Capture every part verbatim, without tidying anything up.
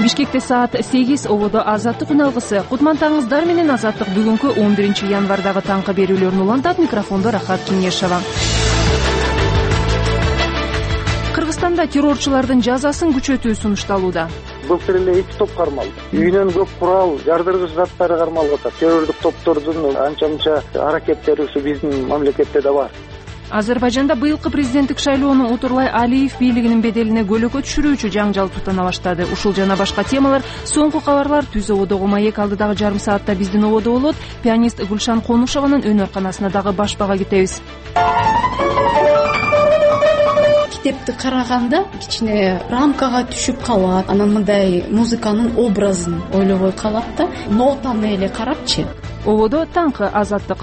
Бишкекте саат сегиз, ободо Азаттык үн алгысы. Кутмантаңыздар менен Азаттык бүгүнкү он биринчи январдагы таңкы берүүлөрүн улантат. Микрофондо Рахат Кеңешова. Кыргызстанда террорчулардын жазасын күчөтүү сунушталууда. Былтыр эле эки топ кармалды. Үйүнөн көп курал, жардыргыч заттары кармалып атат. Террордук топтордун анча-мынча аракеттери ушу биздин мамлекетте да бар. Азербайжанда быйылкы президенттик шайлоону Утурлай Алиев бийлигинин беделине көлөкө түшүрүүчү жаңжал тутана баштады. Ушул жана башка темалар соңку кабарлар Түз ободогу маек алдыдагы жарым саатта биздин ободо болот. Пианист Гүлшан Конушованын өнөр канасына дагы баш бага кетебиз. Китепти караганда кичине рамкага түшүп калат, анан мындай музыканын образын ойлобой калат да, нотаны эле карапчы. Ободо таңкы Азаттык.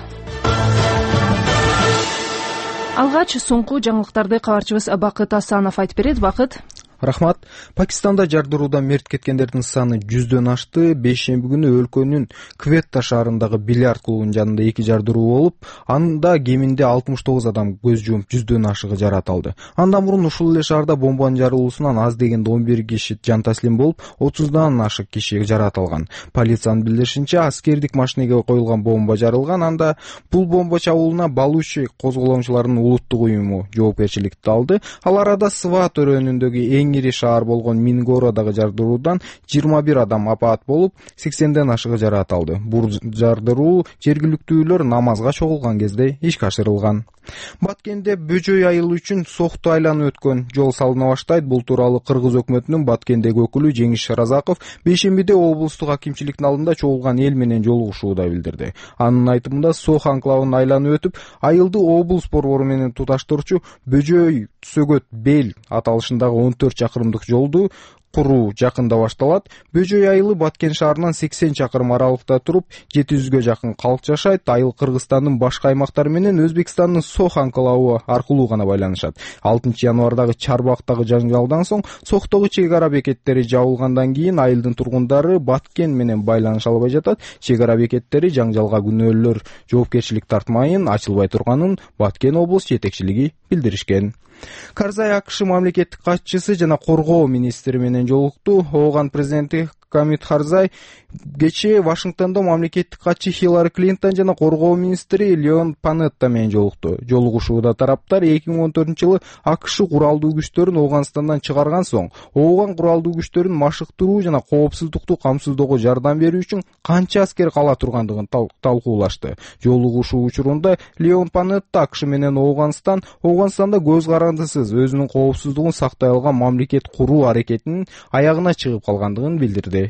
Алгач соңку жаңылыктарды кабарчыбыз Бакыт Асанов айтып берет. Бакыт. Рахмат. Пакистанда жардыруудан мерт кеткендердин саны жүздөн ашты. Бейшемби күнү өлкөнүн Кветта шаарындагы бильярд клубунун жанында эки жардыруу болуп, анда кеминде алтымыш тогуз адам көз жумуп, жүздөн ашыгы жарат алды. Андан мурун ушул эле шаарда бомбанын жарылуусунан аз дегенде он бир киши жан таслим болуп, отуздан ашык киши жарат алган. Полициянын билдиришинче, аскердик машинеге коюлган бомба жарылган. Анда бул бомба чабуулуна Балучи козголоңчуларынын улуттук уюму жоопкерчиликти алды. Ал арада Сват өрөөнүндөгү эң ири шаар болгон Мингорадагы жардыруудан жыйырма бир адам апаат болуп, сексенден ашыгы жарат алды. Бул жардыруу жергиликтүүлөр намазга чогулган кезде ишке ашырылган. Баткенде бөжөй айылы үчүн сокту айланып өткөн жол салына баштайт. Бул тууралуу Кыргыз өкмөтүнүн Баткендеги өкүлү Жеңиш Разаков бейшембиде облустук акимчиликтин алдында чогулган эл менен жолугушууда билдирди. Анын айтымында Сох анклавын айланып өтүп, айылды облус борбору менен туташтырчу Бөжөй Сөгөт Бел аталышындагы он төрт чакырымдык жолду куруу жакында башталат. Бөжөй айылы Баткен шаарынан сексен чакырым аралыкта туруп, жети жүзгө жакын калк жашайт. Айыл Кыргызстандын башка аймактары менен Өзбекстандын Сох анклавы аркылуу гана байланышат. алтынчы январдагы Чарбактагы жаңжалдан соң Сохтогу чек ара бекеттери жабылгандан кийин айылдын тургундары Баткен менен байланыша албай жатат. Чек ара бекеттери жаңжалга күнөөлөр жоопкерчилик тартмайын ачылбай турганын Баткен облус жетекчилиги билдиришкен. Карзай АКШ мамлекеттик катчысы жана коргоо министри менен жолукту. Ооган президенти Камит Карзай кечээ Вашингтондо мамлекеттик катчы Хиллари Клинтон жана коргоо министри Леон Панетта менен жолукту. Жолугушууда тараптар эки миң он төртүнчү жылы АКШ куралдуу күчтөрүн Ооганстандан чыгарган соң, Ооган куралдуу күчтөрүн машыктыруу жана коопсуздукту камсыздоого жардам берүү үчүн канча аскер кала тургандыгын талкуулашты. Жолугушуу учурунда Леон Панетта АКШ менен Ооганстан, Ооганстанда көз карандысыз өзүнүн коопсуздугун сактай алган мамлекет куруу аракетинин аягына чыгып калгандыгын билдирди.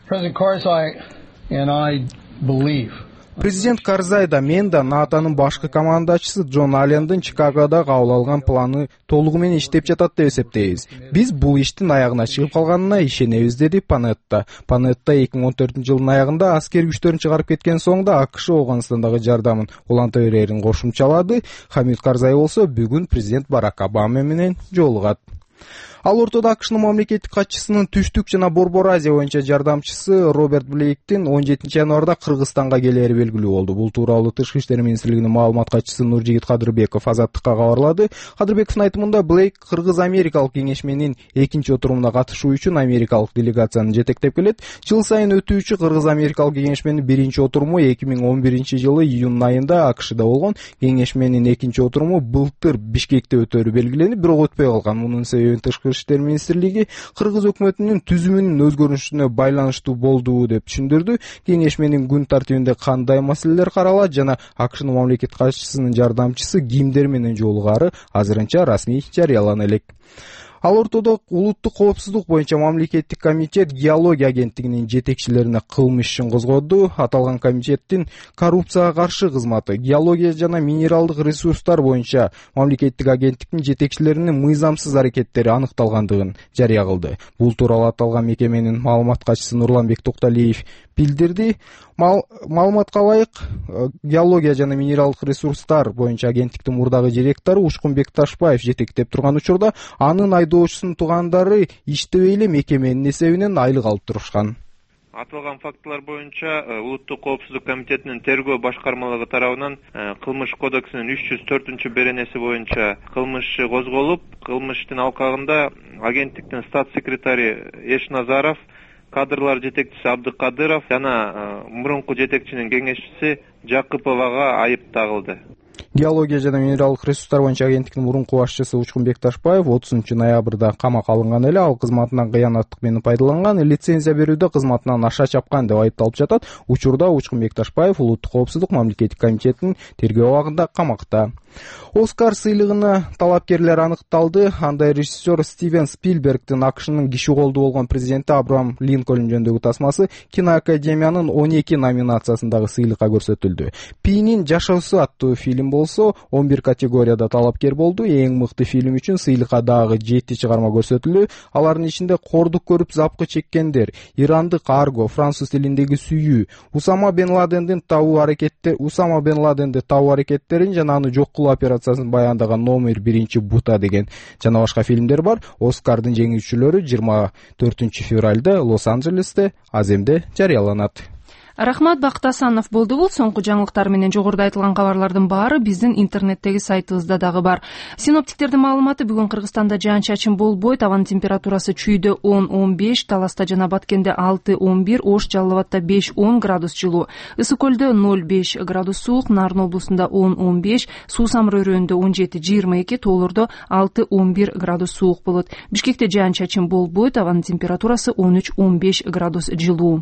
Президент Карзай да мен да НАТОнун башкы командачысы Джон Аллендин Чикагода кабыл алган планы толугу менен иштеп жатат деп эсептейбиз. Биз бул иштин аягына чыгып калганына ишенебиз, деди Панетта. Панетта эки миң он төртүнчү жылдын аягында аскер күчтөрүн чыгарып кеткен соң да АКШ Ооганстандагы жардамын уланта берерин кошумчалады. Хамид Карзай болсо бүгүн президент Барак Обама менен жолугат. Ал ортодо АКШнын мамлекеттик катчысынын түштүк жана Борбор Азия боюнча жардамчысы Роберт Блейктин он жетинчи январда Кыргызстанга келери белгилүү болду. Бул тууралуу Тышкы иштер министрлигинин маалымат катчысы Нуржигит Кадырбеков Азаттыкка кабарлады. Кадырбековдун айтымында Блейк Кыргыз-Америкалык кеңешменин экинчи отурумуна катышуу үчүн америкалык делегацияны жетектеп келет. Жыл сайын өтүүчү Кыргыз-Америкалык кеңешменин биринчи отуруму эки миң он биринчи жылы июнь айында АКШда болгон. Кеңешменин экинчи отуруму былтыр Бишкекте өтөрү белгиленип, бирок өтпөй калган. Мунун себеби Тышкы иштер министрлиги Кыргыз өкмөтүнүн түзүмүнүн өзгөрүшүнө байланыштуу болду деп түшүндүрдү. Кеңешменин күн тартибинде кандай маселелер каралат жана АКШнын мамлекет катчысынын жардамчысы кимдер менен жолугары азырынча расмий жарыялана элек. Ал ортодо улуттук коопсуздук боюнча мамлекеттик комитет геология агенттигинин жетекчилерине кылмыш ишин козгоду. Аталган комитеттин коррупцияга каршы кызматы геология жана минералдык ресурстар боюнча мамлекеттик агенттиктин жетекчилеринин мыйзамсыз аракеттери аныкталгандыгын жарыя кылды. Бул тууралуу аталган мекеменин маалымат катчысы Нурланбек Токталиев билдирди. Маалыматка ылайык, геология жана минералдык ресурстар боюнча агенттиктин мурдагы директору Ушкунбек Ташбаев жетектеп турган учурда анын айдоочусунун туугандары иштебей эле мекеменин эсебинен айлык алып турушкан. Аталган фактылар боюнча Улуттук коопсуздук комитетинин тергөө башкармалыгы тарабынан кылмыш кодексинин үч жүз төртүнчү беренеси боюнча кылмыш козголуп, кылмыштын алкагында агенттиктин статс секретари Эшназаров кадрлар жетекчиси Абдыкадыров жана мурунку жетекчинин кеңешчиси Жакыповага айып тагылды. Геология жана минералдык ресурстар боюнча агенттиктин мурунку башчысы Учкун Бекташбаев отузунчу ноябрда камакка алынган эле. Ал кызматынан кыянаттык менен пайдаланган, лицензия берүүдө кызматынан аша чапкан деп айыпталып жатат. Учурда Учкун Бекташбаев Улуттук коопсуздук мамлекеттик комитетинин тергөө абагында камакта. Оскар сыйлыгына талапкерлер аныкталды. Анда режиссер Стивен Спилбергдин АКШнын киши колду болгон президенти Абрахам Линкольн жөнүндөгү тасмасы киноакадемиянын он эки номинациясындагы сыйлыкка көрсөтүлдү. Пинин жашоосу аттуу фильм болсо он бир категорияда талапкер болду. Эң мыкты фильм үчүн сыйлыкка дагы жети чыгарма көрсөтүлдү. Алардын ичинде Кордук көрүп запкы чеккендер, Ирандык Арго, француз тилиндеги Сүйүү, Усама бен Ладендин табуу аракеттери, Усама бен Ладенди табуу аракеттерин жана аны жок кылуу операциясын баяндаган номер биринчи Бута деген жана башка фильмдер бар. Оскардын жеңүүчүлөрү жыйырма төртүнчү февралда Лос-Анджелесте Аземде жарыяланат. Рахмат, Бакыт Асанов болду. Бул соңку жаңылыктар менен жогоруда айтылган кабарлардын баары биздин интернеттеги сайтыбызда дагы бар. Синоптиктердин маалыматы: бүгүн Кыргызстанда жаан-чачын болбойт, абанын температурасы чүйдө он он беш, Таласта жана Баткенде алты он бир, Ош Жалал Абадта беш он градус жылуу, Ысык Көлдө ноль беш градус суук, Нарын облусунда он он беш, Суусам районунда он жети жыйырма эки, Тоолордо алты он бир градус суук болот. Бишкекте жаан-чачын болбойт, абанын температурасы он үч он беш градус жылуу.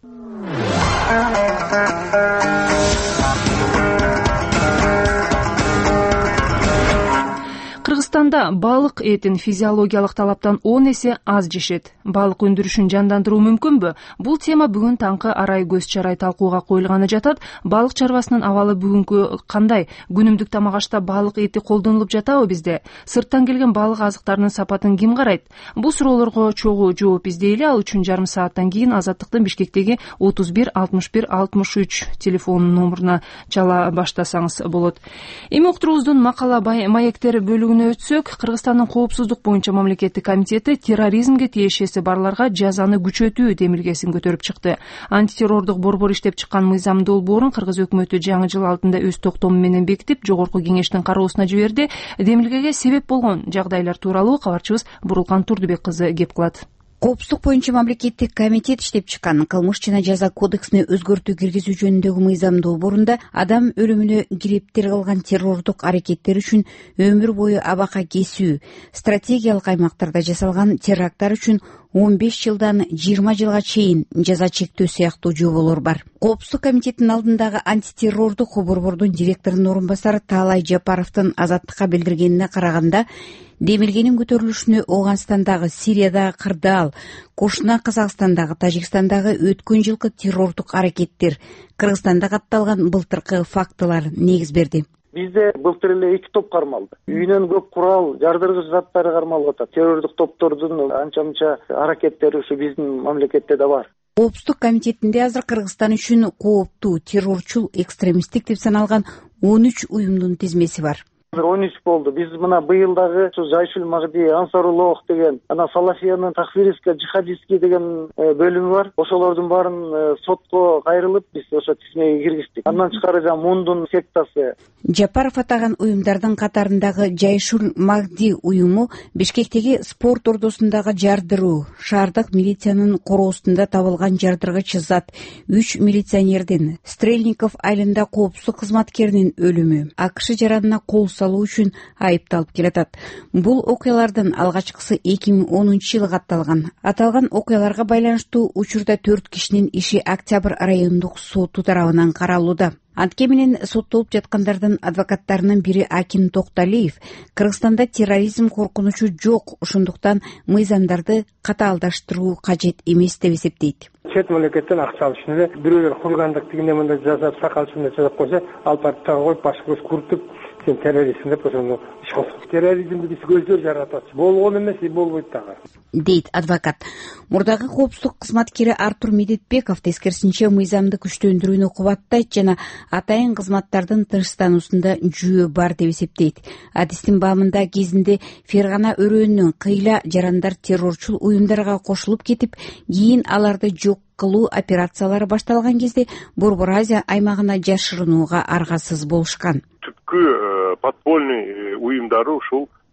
Кыргызстанда балык этин физиологиялык талаптан он эсе аз жешет. Балык өндүрүшүн жандандыруу мүмкүнбү? Бул тема бүгүн таңкы арай көз чарай талкууга коюлганы жатат. Балык чарбасынын абалы бүгүнкү кандай? Күнүмдүк тамак ашта балык эти колдонулуп жатабы бизде? Сырттан келген балык азыктарынын сапатын ким карайт? Бул суроолорго чогуу жооп издейли. Ал үчүн жарым сааттан кийин Азаттыктын Бишкектеги отуз бир алтымыш бир алтымыш үч телефон номуруна чала баштасаңыз болот. Эми уктуруубуздун макала маектери бөлүгүнө өтсөк, Кыргызстандын коопсуздук боюнча мамлекеттик комитети терроризмге тиешеси барларга жазаны күчөтүү демилгесин көтөрүп чыкты. Антитеррордук борбор иштеп чыккан мыйзам долбоорун Кыргыз өкмөтү жаңы жыл алдында өз токтому менен бекитип, жогорку кеңештин кароосуна жиберди. Демилгеге себеп болгон жагдайлар тууралуу кабарчыбыз Бурулкан Турдубек кызы кеп кылат. Коопсуздук боюнча мамлекеттик комитет иштеп чыккан кылмыш жана жаза кодексине өзгөртүү киргизүү жөнүндөгү мыйзам долбоорунда адам өлүмүнө кирептер кылган террордук аракеттер үчүн өмүр бою абакка кесүү, стратегиялык аймактарда жасалган теракттар үчүн он беш жылдан жыйырма жылга чейин жаза чектөө сыяктуу жоболор бар. Коопсуздук комитетинин алдындагы антитеррордук борбордун директорунун орун басары Таалай Жапаровдун Азаттыкка билдиргенине караганда, демилгенин көтөрүлүшүнө Ооганстандагы, Сириядагы кырдаал, кошуна Казакстандагы, Тажикстандагы өткөн жылкы террордук аракеттер, Кыргызстанда катталган былтыркы фактылар негиз берди. Бизде былтыр эле эки топ кармалды. Үйүнөн көп курал, жардыргыч заттары кармалып атат. Террордук топтордун анча-мынча аракеттери ушу биздин мамлекетте да бар. Коопсуздук комитетинде азыр Кыргызстан үчүн кооптуу, террорчул, экстремисттик деп саналган он үч уюмдун тизмеси бар. он үч болду. Биз мына быйыл дагы Жайшул Магди, Ансаруллах деген, ана Салафиянын Тахфиристка, Джихадистский деген бөлүмү бар. Ошолордун баарын сотко кайрылып, биз ошо тизмеге киргиздик. Андан тышкары жана Мундун сектасы. Жапаров атаган уюмдардын катарындагы Жайшул Магди уюму Бишкектеги спорт ордосундагы жардыруу, шаардык милициянын короосунда табылган жардыргыч зат, үч милиционердин, Стрельников айылында коопсуздук кызматкеринин өлүмү, АКШ жаранына кол салуу үчүн айыпталып келатат. Бул окуялардын алгачкысы эки миң онунчу жылы катталган. Аталган окуяларга байланыштуу учурда төрт кишинин иши Октябрь райондук соту тарабынан каралууда. Антке менен соттолуп жаткандардын адвокаттарынын бири Акин Токталиев Кыргызстанда терроризм коркунучу жок, ошондуктан мыйзамдарды катаалдаштыруу кажет эмес деп эсептейт. Чет мамлекеттен акча алыш эле бирөөлөр кылгандык дегенде мындай жасап, сакалчында жасап койсо, алып барып тагып коюп, баш көз куртуп, сен террорistсиң деп ошону иш кылып. Терроризмди биз көздөр жаратат. Болгон эмес, болбойт дагы, дейт адвокат. Мурдагы коопсуздук кызматкери Артур Медетбеков тескерисинче мыйзамды күчтөндүрүүнү кубаттайт жана атайын кызматтардын тынчтануусунда жүйө бар деп эсептейт. Адистин баамында кезинде Фергана өрөөнүнөн кыйла жарандар террорчул уюмдарга кошулуп кетип, кийин аларды жок кылуу операциялары башталган кезде Борбор Азия аймагына жашырынууга аргасыз болушкан. Түпкү подпольный уюмдары ушул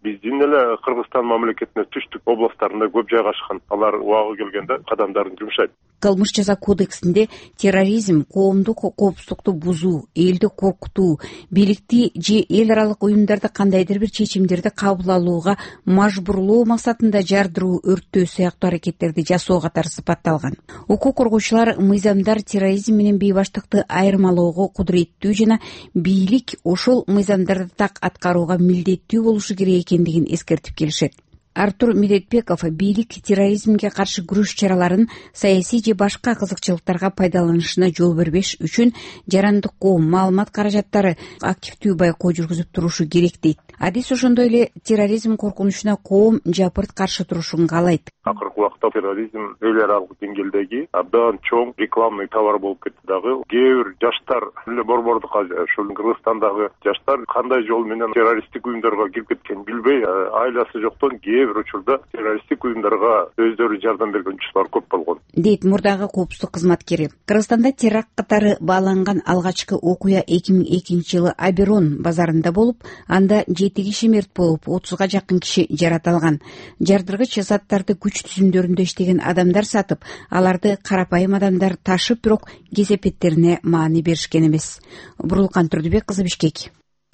биздин эле Кыргызстан мамлекетине түштүк областтарында көп жайгашкан. Алар убагы келгенде кадамдарын жумшайт. Кылмыш жаза кодексинде терроризм, коомдук коопсуздукту бузуу, элди коркутуу, бийликти же эл аралык уюмдарды кандайдыр бир чечимдерди кабыл алууга мажбурлоо максатында жардыруу, өрттөө сыяктуу аракеттерди жасоо катары сыпатталган. Укук коргоочулар мыйзамдар терроризм менен бейбаштыкты айырмалоого кудуреттүү жана бийлик ошол мыйзамдарды так аткарууга милдеттүү болушу керек экендигин эскертип келишет. Артур Медетбеков бийлик терроризмге каршы күрөш чараларын саясий же башка кызыкчылыктарга пайдаланышына жол бербеш үчүн жарандык коом маалымат каражаттары активдүү байкоо жүргүзүп турушу керек дейт. Адис ошондой эле терроризм коркунучуна коом жапырт каршы турушун каалайт. Акыркы убакта терроризм эл аралык деңгээлдеги абдан чоң рекламный товар болуп кетти дагы. Кээ бир жаштар эле борбордук ушул Кыргызстандагы жаштар кандай жол менен террористтик уюмдарга кирип кеткенин билбей, айласы жоктон кээ бир учурда террористтик уюмдарга өздөрү жардам берген учурлар көп болгон, дейт мурдагы коопсуздук кызматкери. Кыргызстанда теракт катары бааланган алгачкы окуя эки миң экинчи жылы Аберон базарында болуп, анда жети киши мерт болуп, отузга жакын киши жараталган. Жардыргыч заттарды күч түзүмдөрүндө иштеген адамдар сатып, аларды карапайым адамдар ташып, бирок кесепеттерине маани беришкен эмес. Бурулкан Турдубек кызы, Бишкек.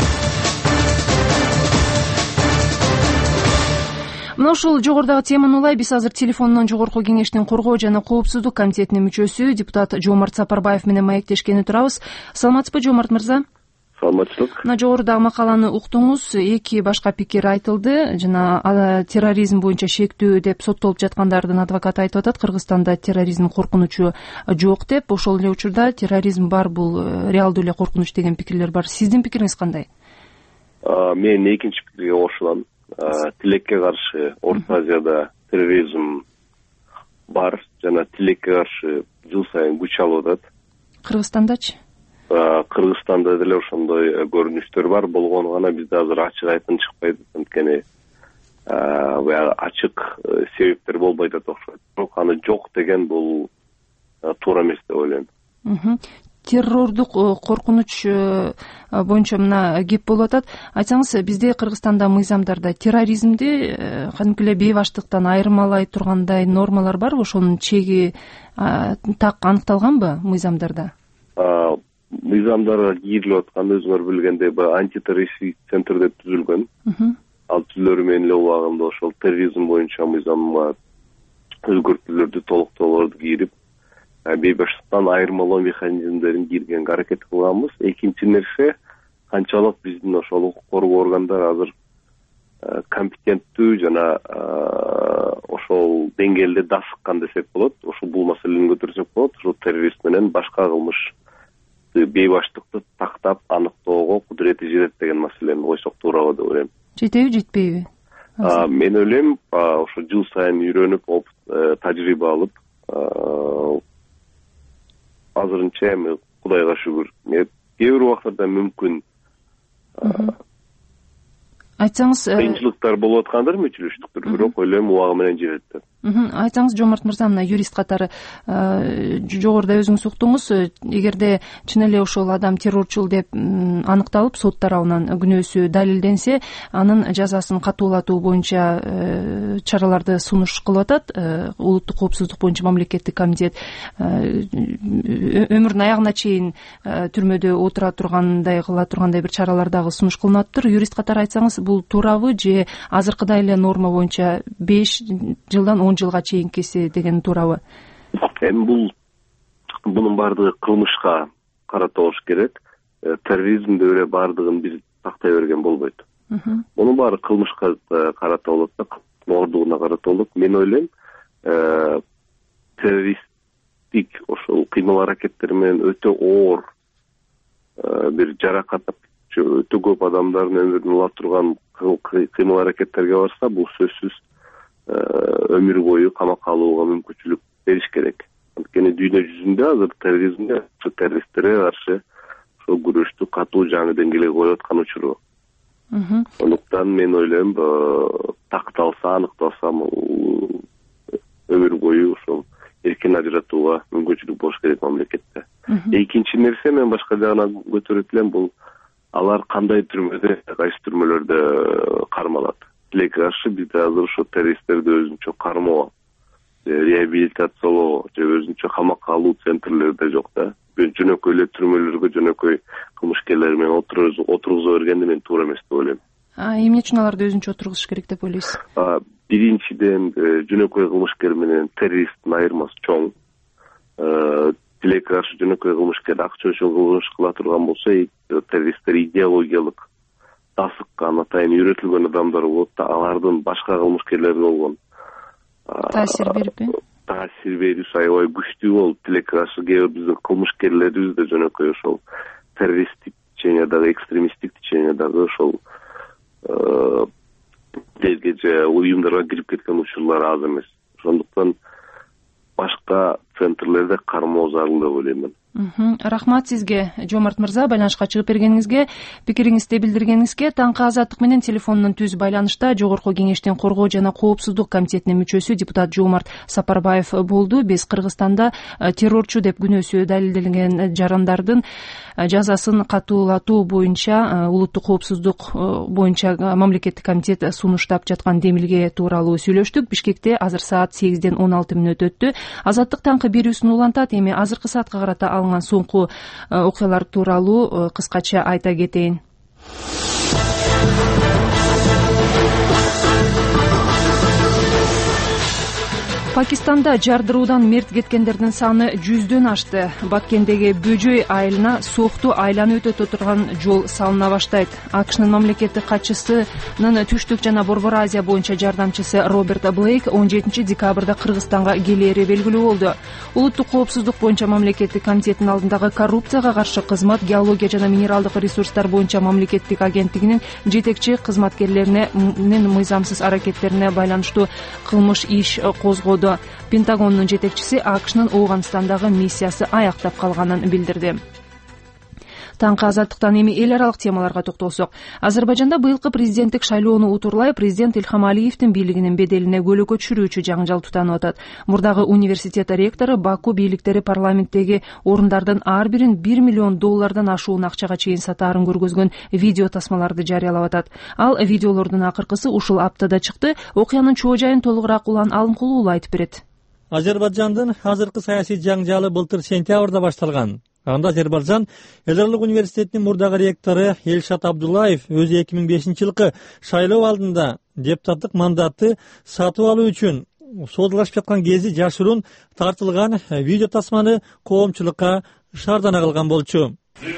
Мына ушул жогорудагы теманы улай биз азыр телефондон Жогорку Кеңештин коргоо жана коопсуздук комитетинин мүчөсү депутат Жомарт Сапарбаев менен маектешкени турабыз. Саламатсызбы, Жомарт мырза? Саламатчылык. Мына жогорудагы макаланы уктуңуз, эки башка пикир айтылды. Жана терроризм боюнча шектүү деп соттолуп жаткандардын адвокаты айтып атат, Кыргызстанда терроризм коркунучу жок деп. Ошол эле учурда терроризм бар, бул реалдуу эле коркунуч деген пикирлер бар. Сиздин пикириңиз кандай? Мен экинчи пикирге кошулам. Тилекке каршы Орто Азияда терроризм бар жана тилекке каршы жыл сайын күч алып атат. Кыргызстандачы? Кыргызстанда деле ошондой көрүнүштөр бар болгону гана бизде азыр ачык айкын чыкпайт, анткени баягы ачык себептер болбойт атат окшойт. Бирок аны жок деген бул туура эмес деп ойлойм. Террордук коркунуч боюнча мына кеп болуп атат. Айтсаңыз, бизде Кыргызстанда мыйзамдарда терроризмди кадимки эле бейбаштыктан айырмалай тургандай нормалар барбы? Ошонун чеги так аныкталганбы мыйзамдарда? Мыйзамдарга кийрилип аткан, өзүңөр билгендей, баягы антитеррористтик центр деп түзүлгөн. Ал түзүлөрү менен эле убагында ошол терроризм боюнча мыйзамга өзгөртүүлөрдү, толуктоолорду кийрип, бейбаштыктан айырмалоо механизмдерин кийргенге аракет кылганбыз. Экинчи нерсе, канчалык биздин ошол укук коргоо органдары азыр компетенттүү жана ошол деңгээлде дасыккан десек болот. Ошол бул маселени көтөрсөк болот. Ошол террорист менен башка кылмыш бейбаштыкты тактап аныктоого кудурети жетет деген маселени койсок туурабы деп ойлойм. Жетеби, жетпейби? Мен ойлойм, ошо жыл сайын үйрөнүп, тажрыйба алып, азырынча эми Кудайга шүгүр, кээ бир убактарда мүмкүн айтсаңыз, кыйынчылыктар болуп аткандыр, мүчүлүштүктүр, бирок ойлойм убагы менен жетет деп. Айтсаңыз, Жомарт мырза, мына юрист катары жогоруда өзүңүз уктуңуз, эгерде чын эле ошол адам террорчул деп аныкталып, сот тарабынан күнөөсү далилденсе, анын жазасын катуулатуу боюнча чараларды сунуш кылып атат улуттук коопсуздук боюнча мамлекеттик комитет. Өмүрүнүн аягына чейин түрмөдө отура тургандай, кыла тургандай бир чаралар дагы сунуш кылынаттыр. Юрист катары айтсаңыз, бул туурабы же азыркыдай эле норма боюнча беш жылдан он жылга чейинкиси деген туурабы? Эми бул бунун баардыгы кылмышка карата болуш керек. Терроризмде эле баардыгын биз тактай берген болбойт. Мунун баары кылмышка карата болот да, ордугуна карата болот. Мен ойлойм, террористтик ошол кыймыл аракеттер менен өтө оор бир жаракат, өтө көп адамдардын өмүрүн ала турган кыймыл аракеттерге барса, бул сөзсүз өмүр бою камакка алууга мүмкүнчүлүк бериш керек. Анткени дүйнө жүзүндө азыр терроризмге, террористтерге каршы ошол күрөштү катуу жаңы деңгээлге коюп аткан учуру. Ошондуктан мен ойлойм, такталса, аныкталса, өмүр бою ошол эркин ажыратууга мүмкүнчүлүк болуш керек мамлекетте. Экинчи нерсе, мен башка жагына көтөрүп элем, бул алар кандай түрмөдө, кайсы түрмөлөрдө кармалат. тилекке каршы бизде азыр ошо террористтерди өзүнчө кармоо, реабилитациялоо же өзүнчө камакка алуу центрлерде жок да. Жөнөкөй эле түрмөлөргө жөнөкөй кылмышкерлер менен отургузо бергенди мен туура эмес деп ойлойм. Эмне үчүн аларды өзүнчө отургузуш керек деп ойлойсуз? Биринчиден, жөнөкөй кылмышкер менен террористтин айырмасы чоң. Тилекке каршы жөнөкөй кылмышкер акча үчүн кылмыш кыла турган болсо, террористтер идеологиялык тасыккан, атайын үйрөтүлгөн адамдар болот да, алардын башка кылмышкерлерге болгон таасир берипи? Таасир берүүсү аябай күчтүү болуп, тилекке каршы кээ бир биздин кылмышкерлерибиз да жөнөкөй ошол террористтик течениядагы, экстремисттик течениядагы ошол жерге же уюмдарга кирип кеткен учурлар аз эмес. Ошондуктан башка центрлерде кармоо зарыл деп ойлойм мен. Рахмат сизге, Жомарт мырза, байланышка чыгып бергениңизге, пикириңизди билдиргениңизге. Таңкы азаттык менен телефонунун түз байланышта Жогорку Кеңештин Коргоо жана Коопсуздук комитетинин мүчөсү депутат Жомарт Сапарбаев болду. Биз Кыргызстанда террорчу деп күнөөсү далилделген жарандардын жазасын катуулатуу боюнча улуттук коопсуздук боюнча мамлекеттик комитет сунуштап жаткан демилге тууралуу сүйлөштүк. Бишкекте азыр саат сегизден он алты мүнөт өттү. Азаттык таңкы берүүсүн улантат. Эми азыркы саатка карата алынган соңку окуялар тууралуу кыскача айта кетейин. Пакистанда жардыруудан мерт кеткендердин саны жүздөн ашты. Баккендеги Бөжөй айылына соокту айланып өтө турган жол салына баштайт. АКШнын мамлекеттик катчысынын Түштүк жана Борбор Азия боюнча жардамчысы Роберт Блейк он жетинчи декабрда Кыргызстанга келери белгилүү болду. Улуттук коопсуздук боюнча мамлекеттик комитеттин алдындагы коррупцияга каршы кызмат, геология жана минералдык ресурстар боюнча мамлекеттик агенттигинин жетекчи кызматкерлеринин мыйзамсыз аракеттерине байланыштуу кылмыш иш козгоду. Пентагондун жетекчиси АКШнын Ооганстандагы миссиясы аяктап калганын билдирди. Таңкы азаттыктан эми эл аралык темаларга токтолсок, Азербайжанда быйылкы президенттик шайлоону утурлай президент Илхам Алиевдин бийлигинин беделине көлөкө түшүрүүчү жаңжал тутанып атат. Мурдагы университет ректору Баку бийликтери парламенттеги орундардын ар бирин бир миллион доллардан ашуун акчага чейин сатаарын көргөзгөн видео тасмаларды жарыялап атат. Ал видеолордун акыркысы ушул аптада чыкты. Окуянын чоо жайын толугураак Улан Алымкулуу айтып берет. Азербайжандын азыркы саясий жаңжалы былтыр сентябрда башталган. Анда Азербайжан Элдарлык университетинин мурдагы ректору Эльшат Абдуллаев өзү эки миң бешинчи жылкы шайлоо алдында депутаттык мандатты сатып алуу үчүн содалашып жаткан кези жашыруун тартылган видео тасманы коомчулукка шаардана кылган болчу.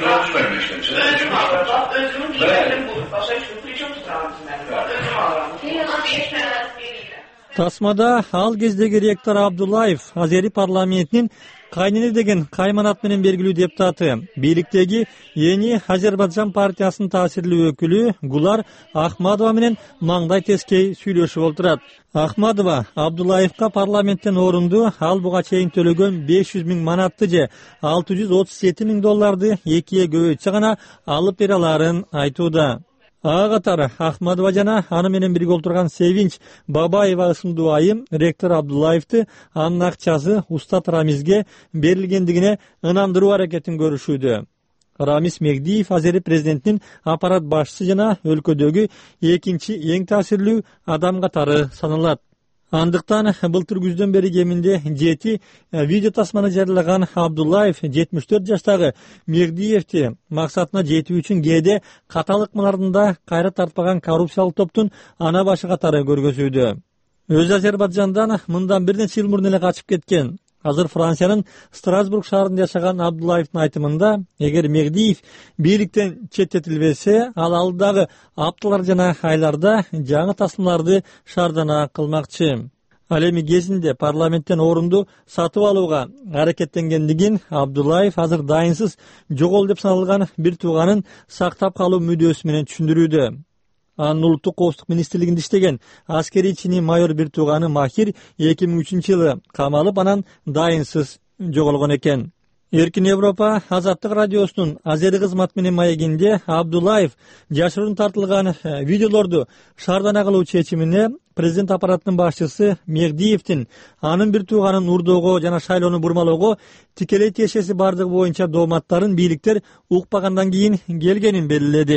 Тасмада ал кездеги ректор Абдуллаев Азери парламентинин Кайнени деген кайманат менен белгилүү депутаты, бийликтеги Yeni Азербайжан партиясынын таасирлүү өкүлү Гулар Ахмадова менен маңдай тескей сүйлөшүп отурат. Ахмадова Абдуллаевка парламенттен орунду ал буга чейин төлөгөн беш жүз миң манатты же алты жүз отуз жети миң долларды экиге көбөйтсө гана алып бере аларын айтууда. Ага катары Ахмадова жана аны менен бирге отурган Севинч Бабаева ысымдуу айым ректор Абдуллаевди анын акчасы Устат Рамизге берилгендигине ынандыруу аракетин көрүшүүдө. Рамис Мегдиев Азери президентинин аппарат башчысы жана өлкөдөгү экинчи эң таасирлүү адам катары саналат. Андыктан былтыр күздөн бери кеминде жети видео тасманы жарыялаган Абдуллаев жетимиш төрт жаштагы Мегдиевди максатына жетүү үчүн кээде катал ыкмаларында кайра тартпаган коррупциялык топтун ана башы катары көргөзүүдө. Өзү Азербайжандан мындан бир нече жыл мурун эле качып кеткен. Азыр Франциянын Страсбург шаарында жашаган Абдуллаевдин айтымында, эгер Мегдиев бийликтен четтетилбесе, ал алдагы апталар жана айларда жаңы тасмаларды шаардана кылмакчы. Ал эми кезинде парламенттен орунду сатып алууга аракеттенгендигин Абдуллаев азыр дайынсыз жогол деп саналган бир тууганын сактап калуу мүдөөсү менен түшүндүрүүдө. Анын улуттук коопсуздук министрлигинде иштеген аскерий чини майор бир тууганы Махир эки миң үчүнчү жылы камалып, анан дайынсыз жоголгон экен. Эркин Европа Азаттык радиосунун Азери кызмат менен маегинде Абдуллаев жашыруун тартылган видеолорду шаардана кылуу чечимине президент аппаратынын башчысы Мегдиевдин анын бир тууганын урдоого жана шайлоону бурмалоого тикелей тиешеси бардыгы боюнча дооматтарын бийликтер укпагандан кийин келгенин белгиледи.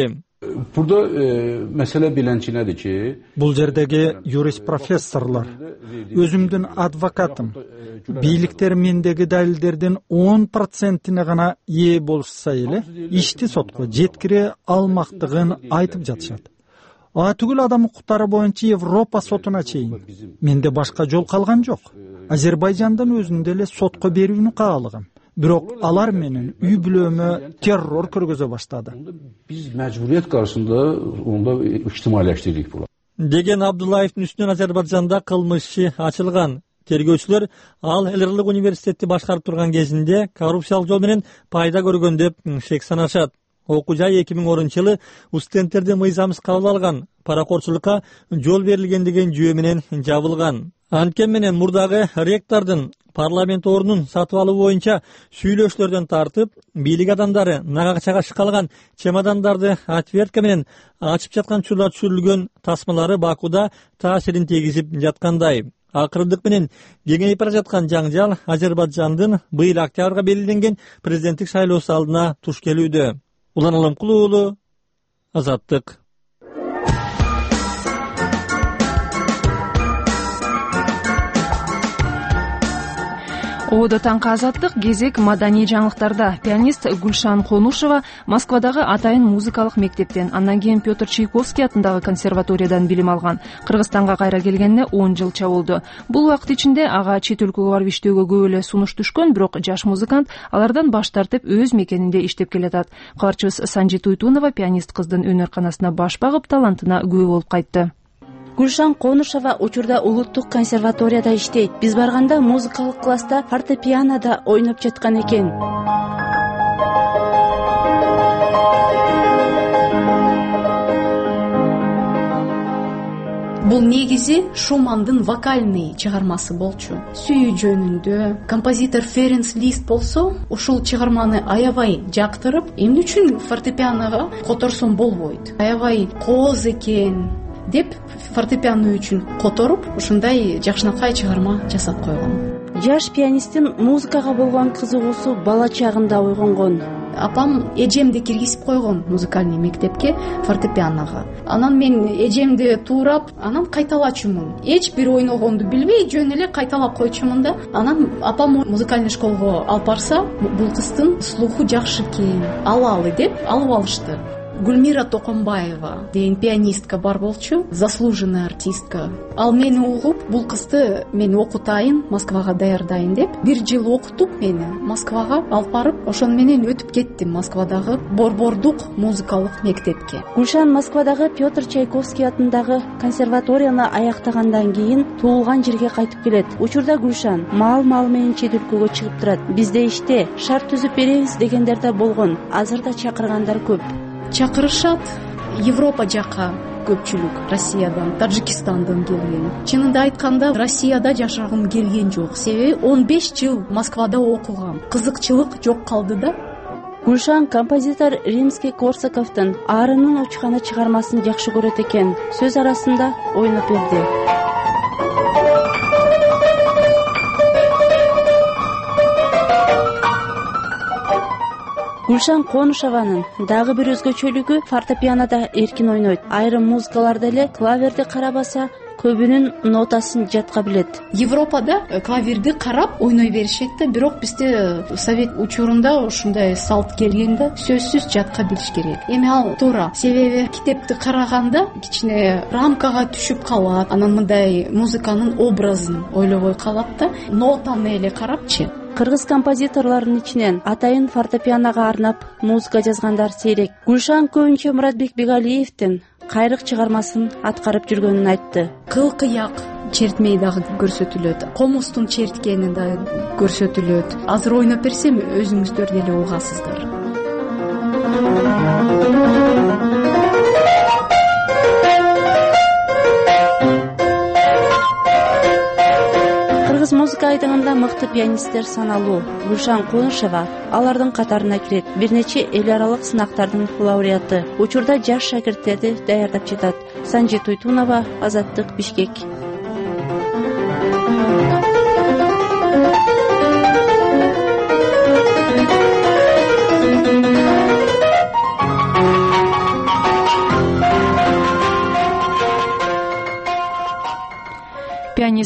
Burada e, mesele bilençinedir ki бул жердеги юрист профессорлор, өзүмдүн адвокатым, бийликтер мендеги далилдердин он процентине гана ээ болушса эле ишти сотко жеткире алмактыгын айтып жатышат. А түгүл адам укуктары боюнча Европа сотуна чейин. Менде башка жол калган жок. Азербайжандын өзүндө эле сотко берүүнү каалагам. Бирок алар менин үй бүлөмө террор көргөзө баштады. Биз мәҗбүрият каршысында онда иҗтимаиләштирдик була. Деген Абдуллаевдин үстүнөн Азербайжанда кылмыш иши ачылган. Тергөөчүлөр ал Элирлик университетти башкарып турган кезинде коррупциялык жол менен пайда көргөн деп шек санашат. Окуу жай эки миң онунчу жылы студенттерди мыйзамсыз кабыл алган, паракорчулукка жол берилген деген жүйө менен жабылган. Анткени менен мурдагы ректордун парламент орнун сатып алуу боюнча сүйлөшүүлөрдөн тартып, бийлик адамдары нагакчага шыкалган чемодандарды отвертка менен ачып жаткан учурлар түшүрүлгөн тасмалары Бакуда таасирин тийгизип жаткандай. Акырындык менен кеңейип бара жаткан жаңжал Азербайжандын быйыл октябрга белгиленген президенттик шайлоосу алдына туш келүүдө. Улан Аламкулуу уулу, Азаттык. Ободо таңкы Азаттык кезек маданий жаңылыктарда. Пианист Гүлшан Конушева Москвадагы атайын музыкалык мектептен, андан кийин Петр Чайковский атындагы консерваториядан билим алган. Кыргызстанга кайра келгенине он жылча болду. Бул убакыт ичинде ага чет өлкөгө барып иштөөгө көп эле сунуш түшкөн, бирок жаш музыкант алардан баш тартып өз мекенинде иштеп келатат. Кабарчыбыз Санжи Туйтунова пианист кыздын өнөр-канасына баш багып, талантына күбө болуп кайтты. Гүлшан Конушева учурда улуттук консерваторияда иштейт. Биз барганда музыкалык класста фортепианода ойноп жаткан экен. Бул негизи Шумандын вокальный чыгармасы болчу. Сүйүү жөнүндө композитор Ференц Лист болсо, ушул чыгарманы аябай жактырып, эмне үчүн фортепианога которсом болбойт? Аябай кооз экен деп фортепиано үчүн которуп, ушундай жакшынакай чыгарма жасап койгон. Жаш пианисттин музыкага болгон кызыгуусу бала чагында ойгонгон. Апам эжемди киргизип койгон музыкальный мектепке фортепианога. Анан мен эжемди туурап, анан кайталачумун. Эч бир ойногонду билбей, жөн эле кайталап койчумун да. Анан апам музыкальный школго алып барса, бул кыздын слуху жакшы экен, алалы деп алып алышты. Гүлмира Токомбаева деген пианистка бар болчу, заслуженная артистка. Ал мени угуп, бул кызды мен окутайын, Москвага даярдайын деп, бир жыл окутуп мени Москвага алып барып, ошон менен өтүп кеттим Москвадагы Борбордук музыкалык мектепке. Гүлшан Москвадагы Петр Чайковский атындагы консерваторияны аяктагандан кийин туулган жерге кайтып келет. Учурда Гүлшан мал-мал менен чет өлкөгө чыгып турат. Бизде иште шарт түзүп беребиз дегендер да болгон. Азыр да чакыргандар көп. Чакырышат Европа жака көпчүлүк, Россиядан, Таджикистандан келген. Чынында айтканда, Россияда жашагым келген жок. Себеби он беш жыл Москвада окугам. Кызыкчылык жок калды да. Гүлшан композитор Римский-Корсаковдун Арынын учканы чыгармасын жакшы көрөт экен. Сөз арасында ойноп берди. Гүлшан Конушеванын дагы бир өзгөчөлүгү фортепианода эркин ойнойт. Айрым музыкаларда эле клаверди карабаса, көбүнүн нотасын жатка билет. Европада клаверди карап ойной беришет да, бирок бизде совет учурунда ушундай салт келгенде сөзсүз жатка билиш керек. Эми ал туура, себеби китепти караганда кичине рамкага түшүп калат, анан мындай музыканын образын ойлобой калат да, нотаны эле карапчы. Кыргыз композиторлорунун ичинен атайын фортепианога арнап музыка жазгандар сейрек. Гүлшан көбүнчө Муратбек Бегалиевдин Кайрык чыгармасын аткарып жүргөнүн айтты. Кыл кыяк чертмей дагы көрсөтүлөт. Комустун черткени да көрсөтүлөт. Азыр ойноп берсем өзүңүздөр деле угасыздар. Музыка айдыгында мыкты пианисттер саналуу. Гүлшан Конушева алардын катарына кирет. Бир нече эл аралык сынактардын лауреаты. Учурда жаш шакирттерди даярдап жатат. Санжи Туйтунова, Азаттык, Бишкек.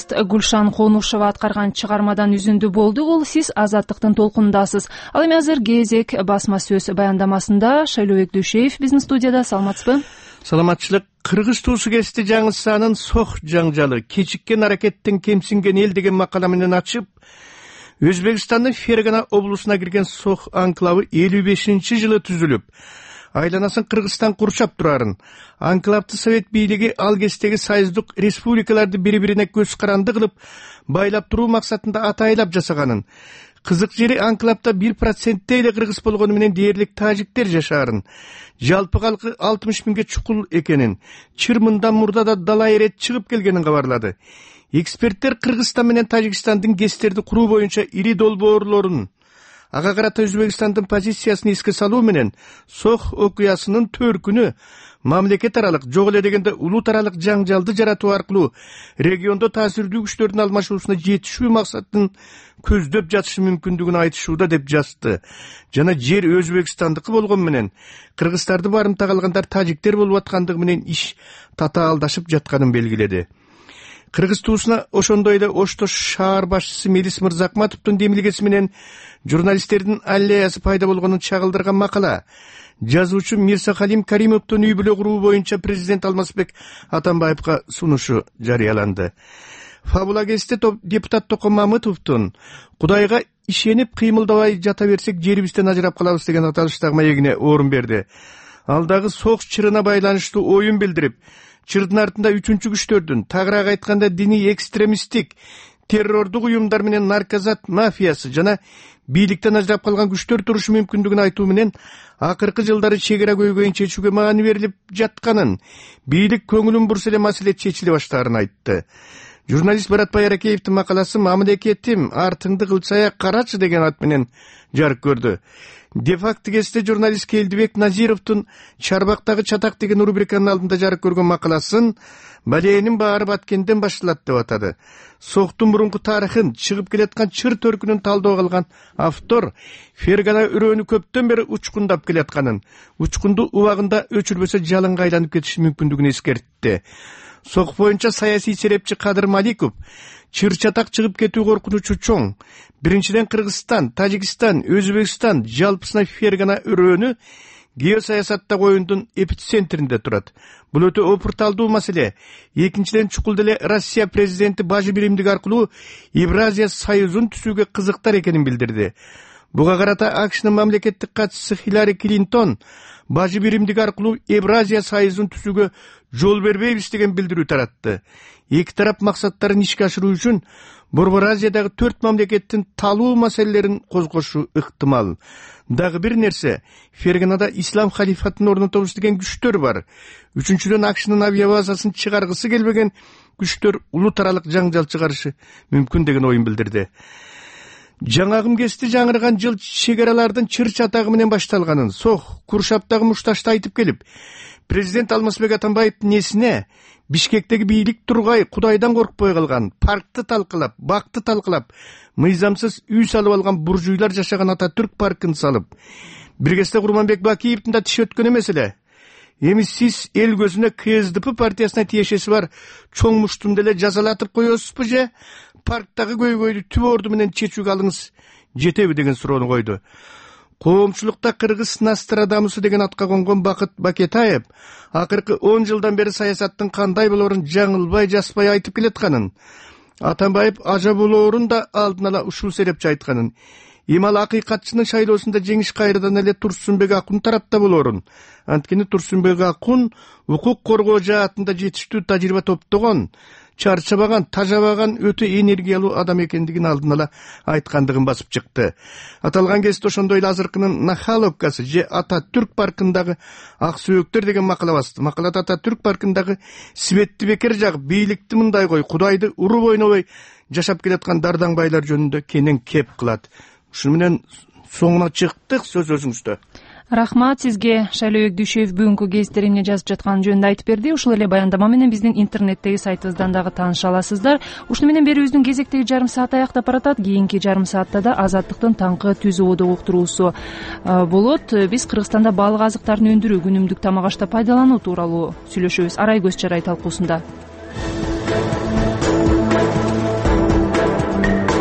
журналист Гүлшан Конушева аткарган чыгармадан үзүндү болду. Бул сиз Азаттыктын толкунундасыз. Ал эми азыр Кезек басма сөз баяндамасында Шайлообек Дүйшеев биздин студияда. Саламатсызбы? Саламатчылык. Кыргыз туусу кести жаңысанын сох жаңжалы кечиккен аракеттен кемсинген эл деген макала менен ачып, Өзбекстандын Фергана облусуна кирген сох анклавы элүү бешинчи жылы түзүлүп, айланасын Кыргызстан курчап турарын, анклавды совет бийлиги ал кездеги союздук республикаларды бири-бирине көз каранды кылып, байлап туруу максатында атайлап жасаганын, кызык жери анклавда бир процентте эле кыргыз болгону менен дээрлик тажиктер жашаарын, жалпы калкы алтымыш миңге чукул экенин, чыр мындан мурда да дала эрет чыгып келгенин кабарлады. Эксперттер Кыргызстан менен Тажикстандын ГЭСтерди куруу боюнча ири долбоорлорун, ага карата Өзбекстандын позициясын эске салуу менен сох окуясынын төркүнү мамлекет аралык, жок эле дегенде улут аралык жаңжалды жаратуу аркылуу региондо таасирдүү күчтөрдүн алмашуусуна жетишүү максатын көздөп жатышы мүмкүндүгүн айтышууда деп жазды. Жана жер Өзбекстандыкы болгон менен кыргыздарды барымтага алгандар тажиктер болуп аткандыгы менен иш татаалдашып жатканын белгиледи. Кыргыз туусуна ошондой эле Оштош шаар башчысы Мелис Мырзакматовдун демилгеси менен журналисттердин аллеясы пайда болгонун чагылдырган макала, жазуучу Мирсахалим Каримовдун үй бүлө куруу боюнча президент Алмазбек Атамбаевга сунушу жарыяланды. Фабула кезде депутат Токон Мамытовдун Кудайга ишенип кыймылдабай жата берсек жерибизден ажырап калабыз деген аталыштагы маегине орун берди. Ал дагы сох чырына байланыштуу оюн билдирип, чырдын артында үчүнчү күчтөрдүн, тагыраак айтканда диний экстремисттик, террордук уюмдар менен наркозат мафиясы жана бийликтен ажырап калган күчтөр турушу мүмкүндүгүн айтуу менен акыркы жылдары чегара көйгөйүн чечүүгө маани берилип жатканын, бийлик көңүлүн бурса эле маселе чечиле баштаарын айтты. Журналист Баратбай Аракеевдин макаласы «Мамлекетим, артыңды кылчая карачы» деген ат менен жарык көрдү. Де-факто кезде журналист Келдибек Назировдун Чарбактагы чатак деген рубриканын алдында жарык көргөн макаласын «Балээнин баары баткенден башталат» деп атады. Соктун мурунку тарыхын, чыгып келаткан чыр төркүнүн талдоого алган автор Фергана өрөөнү көптөн бери учкундап келатканын, учкунду убагында өчүрбөсө жалынга айланып кетиши мүмкүндүгүн эскертти. Сок боюнча саясий серепчи Кадыр Маликов чыр чатак чыгып кетүү коркунучу чоң. Биринчиден Кыргызстан, Тажикстан, Өзбекстан жалпысына Фергана өрөөнү геосаясаттагы оюндун эпицентринде турат. Бул өтө опурталдуу маселе. Экинчиден чукул деле Россия президенти бажы биримдик аркылуу Евразия союзун түзүүгө кызыктар экенин билдирди. Буга карата АКШнын мамлекеттик катчысы Хиллари Клинтон бажы биримдик аркылуу Евразия союзун түзүүгө жол бербейбиз деген билдирүү таратты. Эки тарап максаттарын ишке ашыруу үчүн Борбор Азиядагы төрт мамлекеттин талуу маселелерин козгошу ыктымал. Дагы бир нерсе, Ферганада ислам халифатын орнотобуз деген күчтөр бар. Үчүнчүдөн АКШнын авиабазасын чыгаргысы келбеген күчтөр улут аралык жаңжал чыгарышы мүмкүн деген оюн билдирди. Жаңагым кести жаңырган жыл чегаралардын чыр чатагы менен башталганын, сох Куршаптагы мушташты айтып келип, президент Алмазбек Атамбаевдин эсине Бишкектеги бийлик тургай Кудайдан коркпой калган, паркты талкылап, бакты талкылап, мыйзамсыз үй салып алган буржуйлар жашаган Ататүрк паркын салып, бир кезде Курманбек Бакиевдин да тиши өткөн эмес эле. Эми сиз эл көзүнө КСДП партиясына тиешеси бар чоң муштумду эле жазалатып коесузбу же парктагы көйгөйдү түбө орду менен чечүүгө алыңыз жетеби деген суроону койду. Коомчулукта Кыргыз Нострадамусы деген атка конгон Бакыт Бакетаев акыркы он жылдан бери саясаттын кандай болорун жаңылбай жазбай айтып келатканын, Атамбаев ажа болоорун да алдын ала ушул серепчи айтканын, Имал акыйкатчынын шайлоосунда жеңиш кайрадан эле Турсунбек Акун тарапта болоорун, анткени Турсунбек Акун укук коргоо жаатында жетиштүү тажрыйба топтогон, чарчабаган, тажабаган өтө энергиялуу адам экендигин алдын ала айткандыгын басып чыкты. Аталган кезде ошондой эле азыркынын Нахаловкасы же Ататүрк паркындагы ак сөөктөр деген макала басты. Макалада Ататүрк паркындагы Светти Бекер жагып, бийликти мындай кой, Кудайды уруп ойнобой жашап келаткан дарданбайлар жөнүндө кенен кеп кылат. Ушуну менен соңуна чыктык, сөз өзүңүздө. Рахмат сизге. Шайлообек Дүйшеев бүгүнкү гезитте эмне жазып жатканын жөнүндө айтып берди. Ушул эле баяндама менен биздин интернеттеги сайтыбыздан дагы тааныша аласыздар. Ушуну менен берүүбүздүн кезектеги жарым саат аяктап баратат. Кийинки жарым саатта да Азаттыктын таңкы түз ободо уктуруусу болот. Биз Кыргызстанда баалык азыктарын өндүрүү, күнүмдүк тамак ашта пайдалануу тууралуу сүйлөшөбүз. Арай көз чарай талкуусунда.